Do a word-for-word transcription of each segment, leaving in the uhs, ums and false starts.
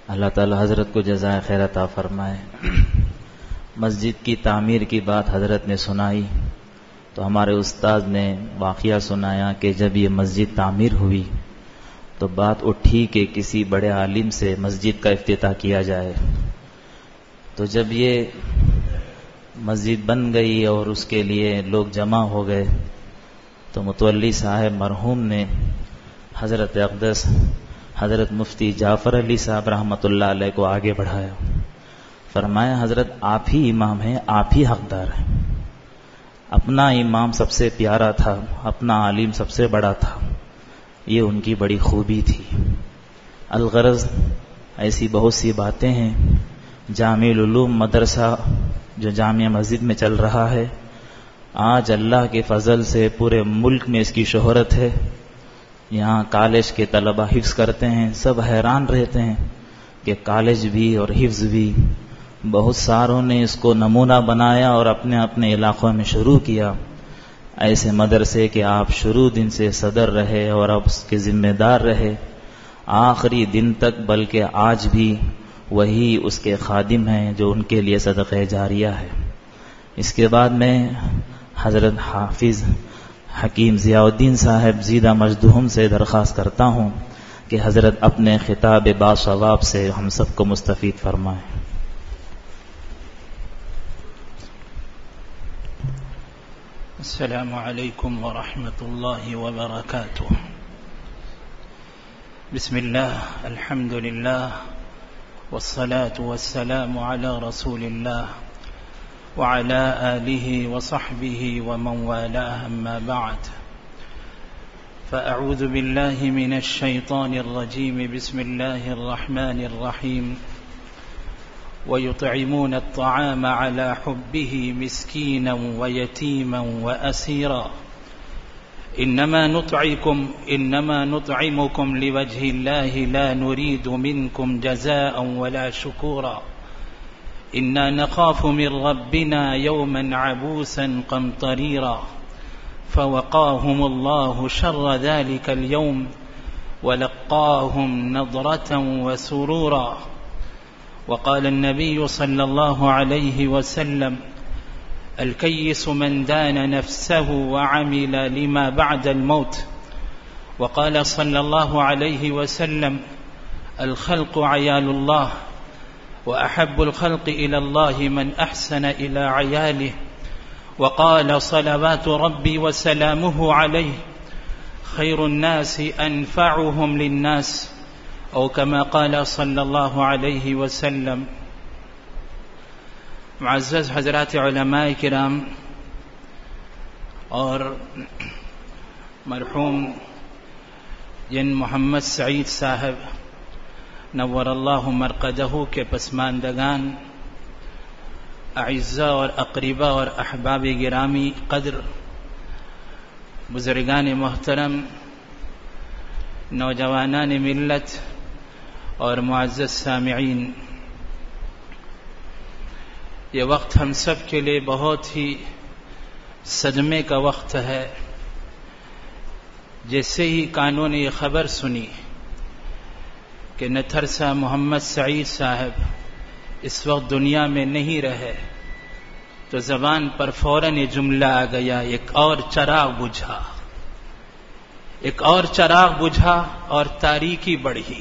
اللہ تعالی حضرت کو جزائے خیر عطا فرمائے۔ مسجد کی تعمیر کی بات حضرت نے سنائی تو ہمارے استاد نے واقعہ سنایا کہ جب یہ مسجد تعمیر ہوئی تو بات اٹھی کہ کسی بڑے عالم سے مسجد کا افتتاح کیا جائے۔ تو جب یہ مسجد بن گئی اور اس کے لیے لوگ جمع ہو گئے تو متولی صاحب مرحوم نے حضرت اقدس حضرت مفتی جعفر علی صاحب رحمۃ اللہ علیہ کو آگے بڑھایا، فرمایا حضرت آپ ہی امام ہیں، آپ ہی حقدار ہیں۔ اپنا امام سب سے پیارا تھا، اپنا عالم سب سے بڑا تھا، یہ ان کی بڑی خوبی تھی۔ الغرض ایسی بہت سی باتیں ہیں۔ جامع العلوم مدرسہ جو جامع مسجد میں چل رہا ہے، آج اللہ کے فضل سے پورے ملک میں اس کی شہرت ہے۔ یہاں کالج کے طلبہ حفظ کرتے ہیں، سب حیران رہتے ہیں کہ کالج بھی اور حفظ بھی۔ بہت ساروں نے اس کو نمونہ بنایا اور اپنے اپنے علاقوں میں شروع کیا۔ ایسے مدرسے کہ آپ شروع دن سے صدر رہے اور اب اس کے ذمہ دار رہے آخری دن تک، بلکہ آج بھی وہی اس کے خادم ہیں جو ان کے لیے صدقہ جاریہ ہے۔ اس کے بعد میں حضرت حافظ حکیم ضیاء الدین صاحب زیدہ مجدہم سے درخواست کرتا ہوں کہ حضرت اپنے خطاب باصواب سے ہم سب کو مستفید فرمائیں۔ السلام علیکم ورحمۃ اللہ وبرکاتہ۔ بسم اللہ، الحمد للہ، والصلاة والسلام على رسول الله وعلى آله وصحبه ومن والاه، أما بعد، فأعوذ بالله من الشيطان الرجيم، بسم الله الرحمن الرحيم، ويطعمون الطعام على حبه مسكينا ويتيما وأسيرا، إنما نطعمكم إنما نطعمكم لوجه الله لا نريد منكم جزاء ولا شكورا، إنا نخاف من ربنا يوما عبوسا قمطريرا، فوقاهم الله شر ذلك اليوم ولقاهم نضرة وسرورا، وقال النبي صلى الله عليه وسلم: الكيس من دان نفسه وعمل لما بعد الموت، وقال صلى الله عليه وسلم: الخلق عيال الله، وأحب الخلق إلى الله من أحسن إلى عياله، وقال صلوات ربي وسلامه عليه: خير الناس أنفعهم للناس، أو كما قال صلى الله عليه وسلم۔ معزز حضرات علماء کرام اور مرحوم جن محمد سعید صاحب نور اللہ مرقدہ کے پسماندگان، اعزاء اور اقرباء اور احباب گرامی قدر، بزرگان محترم، نوجوانان ملت اور معزز سامعین، یہ وقت ہم سب کے لیے بہت ہی صدمے کا وقت ہے۔ جیسے ہی کانوں نے یہ خبر سنی کہ نتھرسا محمد سعید صاحب اس وقت دنیا میں نہیں رہے تو زبان پر فوراً یہ جملہ آ گیا: ایک اور چراغ بجھا، ایک اور چراغ بجھا اور تاریکی بڑھی۔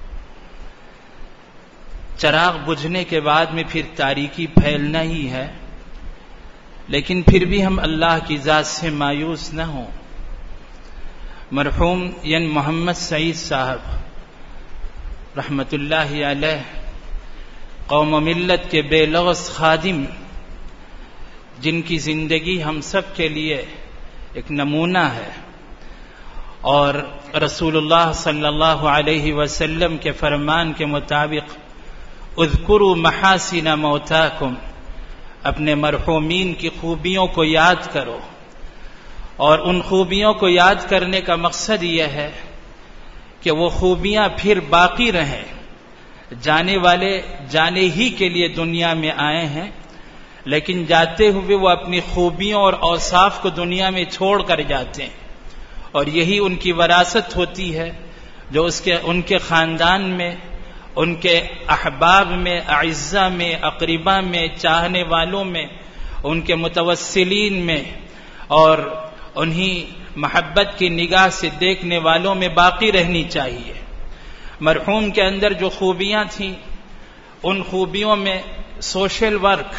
چراغ بجھنے کے بعد میں پھر تاریکی پھیلنا ہی ہے، لیکن پھر بھی ہم اللہ کی ذات سے مایوس نہ ہوں۔ مرحوم ین محمد سعید صاحب رحمت اللہ علیہ قوم و ملت کے بے لغز خادم، جن کی زندگی ہم سب کے لیے ایک نمونہ ہے، اور رسول اللہ صلی اللہ علیہ وسلم کے فرمان کے مطابق اذکروا محاسن موتاکم، اپنے مرحومین کی خوبیوں کو یاد کرو، اور ان خوبیوں کو یاد کرنے کا مقصد یہ ہے کہ وہ خوبیاں پھر باقی رہیں۔ جانے والے جانے ہی کے لیے دنیا میں آئے ہیں، لیکن جاتے ہوئے وہ اپنی خوبیوں اور اوصاف کو دنیا میں چھوڑ کر جاتے ہیں، اور یہی ان کی وراثت ہوتی ہے جو اس کے ان کے خاندان میں ان کے احباب میں، اعزاء میں، اقربا میں، چاہنے والوں میں، ان کے متوسلین میں اور انہی محبت کی نگاہ سے دیکھنے والوں میں باقی رہنی چاہیے۔ مرحوم کے اندر جو خوبیاں تھیں، ان خوبیوں میں سوشل ورک،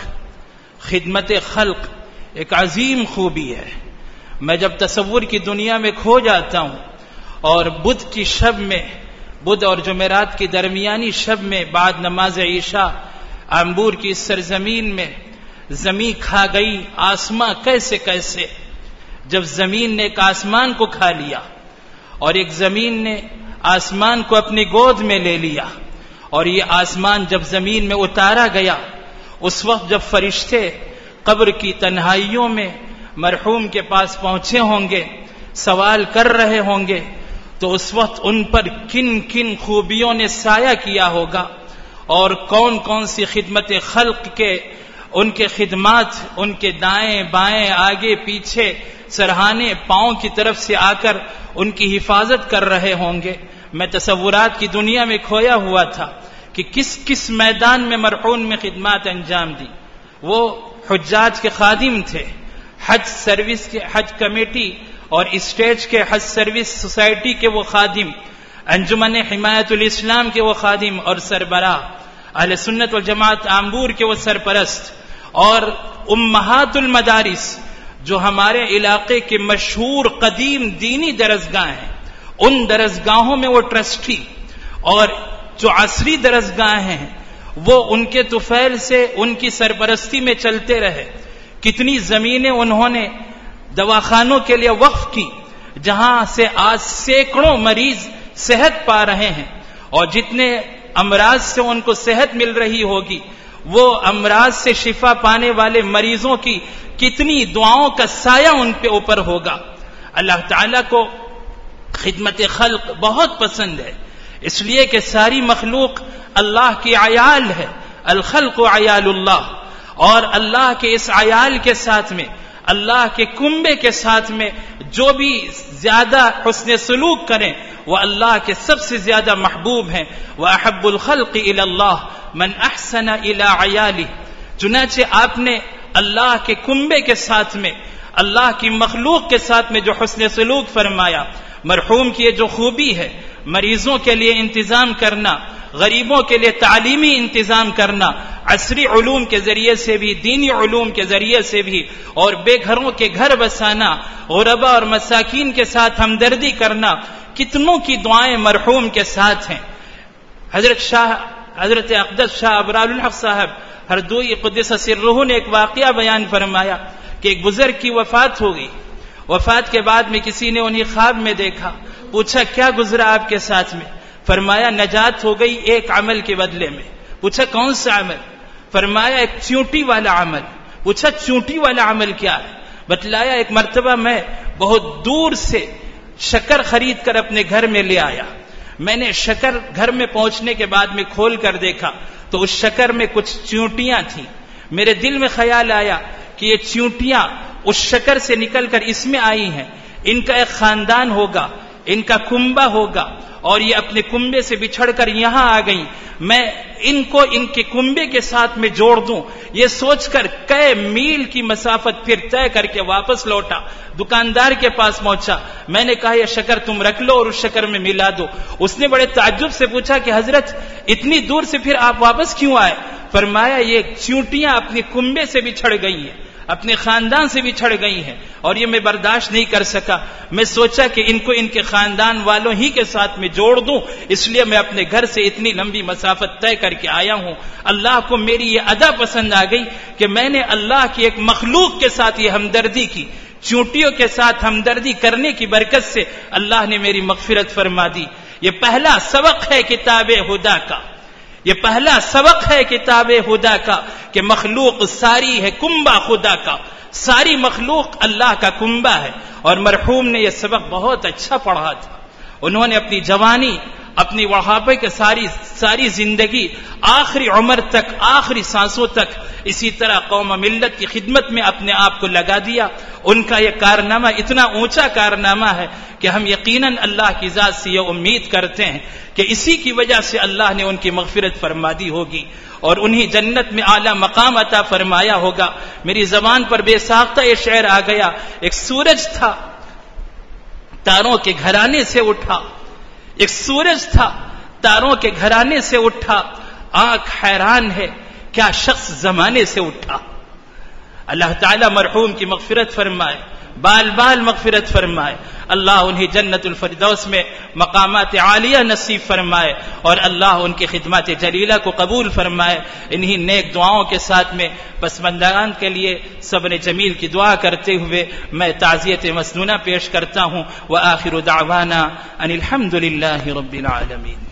خدمت خلق ایک عظیم خوبی ہے۔ میں جب تصور کی دنیا میں کھو جاتا ہوں اور بدھ کی شب میں، بدھ اور جمعرات کی درمیانی شب میں بعد نماز عشاء امبور کی سرزمین میں زمین کھا گئی، آسماں کیسے کیسے، جب زمین نے ایک آسمان کو کھا لیا اور ایک زمین نے آسمان کو اپنی گود میں لے لیا، اور یہ آسمان جب زمین میں اتارا گیا، اس وقت جب فرشتے قبر کی تنہائیوں میں مرحوم کے پاس پہنچے ہوں گے، سوال کر رہے ہوں گے، تو اس وقت ان پر کن کن خوبیوں نے سایہ کیا ہوگا اور کون کون سی خدمت خلق کے ان کے خدمات ان کے دائیں بائیں آگے پیچھے سرہانے پاؤں کی طرف سے آ کر ان کی حفاظت کر رہے ہوں گے۔ میں تصورات کی دنیا میں کھویا ہوا تھا کہ کس کس میدان میں مرحوم میں خدمات انجام دی۔ وہ حجاج کے خادم تھے، حج سروس کے حج کمیٹی اور اسٹیج کے حج سروس سوسائٹی کے وہ خادم، انجمن حمایت الاسلام کے وہ خادم اور سربراہ، اہل سنت والجماعت آمبور کے وہ سرپرست، اور امہات المدارس جو ہمارے علاقے کے مشہور قدیم دینی درسگاہ ہیں، ان درسگاہوں میں وہ ٹرسٹی، اور جو عصری درسگاہ ہیں وہ ان کے طفیل سے ان کی سرپرستی میں چلتے رہے۔ کتنی زمینیں انہوں نے دواخانوں کے لیے وقف کی، جہاں سے آج سینکڑوں مریض صحت پا رہے ہیں، اور جتنے امراض سے ان کو صحت مل رہی ہوگی، وہ امراض سے شفا پانے والے مریضوں کی کتنی دعاؤں کا سایہ ان پہ اوپر ہوگا۔ اللہ تعالیٰ کو خدمت خلق بہت پسند ہے، اس لیے کہ ساری مخلوق اللہ کی عیال ہے، الخلق عیال اللہ، اور اللہ کے اس عیال کے ساتھ میں، اللہ کے کنبے کے ساتھ میں جو بھی زیادہ حسن سلوک کریں وہ اللہ کے سب سے زیادہ محبوب ہیں۔ وَأَحَبُّ الْخَلْقِ إِلَى اللَّهِ مَنْ أَحْسَنَ إِلَى عَيَالِهِ۔ چنانچہ آپ نے اللہ کے کنبے کے ساتھ میں، اللہ کی مخلوق کے ساتھ میں جو حسن سلوک فرمایا، مرحوم کی یہ جو خوبی ہے، مریضوں کے لیے انتظام کرنا، غریبوں کے لیے تعلیمی انتظام کرنا، عصری علوم کے ذریعے سے بھی، دینی علوم کے ذریعے سے بھی، اور بے گھروں کے گھر بسانا، غربا اور مساکین کے ساتھ ہمدردی کرنا، کتنوں کی دعائیں مرحوم کے ساتھ ہیں۔ حضرت شاہ حضرت اقدس شاہ ابرار الحق صاحب ہردوئی قدس سرہ نے ایک واقعہ بیان فرمایا کہ ایک بزرگ کی وفات ہو گئی۔ وفات کے بعد میں کسی نے انہیں خواب میں دیکھا، پوچھا کیا گزرا آپ کے ساتھ میں؟ فرمایا نجات ہو گئی ایک عمل کے بدلے میں۔ پوچھا کون سا عمل؟ فرمایا ایک چونٹی والا عمل۔ پوچھا چونٹی والا عمل کیا ہے؟ بتلایا ایک مرتبہ میں بہت دور سے شکر خرید کر اپنے گھر میں لے آیا۔ میں نے شکر گھر میں پہنچنے کے بعد میں کھول کر دیکھا تو اس شکر میں کچھ چونٹیاں تھیں۔ میرے دل میں خیال آیا کہ یہ چونٹیاں اس شکر سے نکل کر اس میں آئی ہیں، ان کا ایک خاندان ہوگا، ان کا کنبہ ہوگا، اور یہ اپنے کنبے سے بچھڑ کر یہاں آ گئیں، میں ان کو ان کے کنبے کے ساتھ میں جوڑ دوں، یہ سوچ کر کئی میل کی مسافت پھر طے کر کے واپس لوٹا، دکاندار کے پاس پہنچا، میں نے کہا یہ شکر تم رکھ لو اور اس شکر میں ملا دو۔ اس نے بڑے تعجب سے پوچھا کہ حضرت اتنی دور سے پھر آپ واپس کیوں آئے؟ فرمایا یہ چونٹیاں اپنے کنبے سے بچھڑ گئی ہیں، اپنے خاندان سے بھی چھڑ گئی ہیں، اور یہ میں برداشت نہیں کر سکا، میں سوچا کہ ان کو ان کے خاندان والوں ہی کے ساتھ میں جوڑ دوں، اس لیے میں اپنے گھر سے اتنی لمبی مسافت طے کر کے آیا ہوں۔ اللہ کو میری یہ ادا پسند آ گئی کہ میں نے اللہ کی ایک مخلوق کے ساتھ یہ ہمدردی کی، چونٹیوں کے ساتھ ہمدردی کرنے کی برکت سے اللہ نے میری مغفرت فرما دی۔ یہ پہلا سبق ہے کتاب ہدا کا، یہ پہلا سبق ہے کتاب خدا کا کہ مخلوق ساری ہے کنبہ خدا کا، ساری مخلوق اللہ کا کنبہ ہے۔ اور مرحوم نے یہ سبق بہت اچھا پڑھا تھا، انہوں نے اپنی جوانی اپنی وہابے کے ساری ساری زندگی آخری عمر تک آخری سانسوں تک اسی طرح قوم ملت کی خدمت میں اپنے آپ کو لگا دیا. ان کا یہ کارنامہ اتنا اونچا کارنامہ ہے کہ ہم یقیناً اللہ کی ذات سے یہ امید کرتے ہیں کہ اسی کی وجہ سے اللہ نے ان کی مغفرت فرما دی ہوگی اور انہیں جنت میں اعلیٰ مقام عطا فرمایا ہوگا. میری زبان پر بے ساختہ یہ شعر آ گیا. ایک سورج تھا تاروں کے گھرانے سے اٹھا، ایک سورج تھا تاروں کے گھرانے سے اٹھا، آنکھ حیران ہے کیا شخص زمانے سے اٹھا. اللہ تعالیٰ مرحوم کی مغفرت فرمائے، بال بال مغفرت فرمائے. اللہ انہیں جنت الفردوس میں مقامات عالیہ نصیب فرمائے اور اللہ ان کی خدمات جلیلہ کو قبول فرمائے. انہی نیک دعاؤں کے ساتھ میں پسماندگان کے لیے صبر جمیل کی دعا کرتے ہوئے میں تعزیت مسنونہ پیش کرتا ہوں. وآخر دعوانا ان الحمد للہ رب العالمین.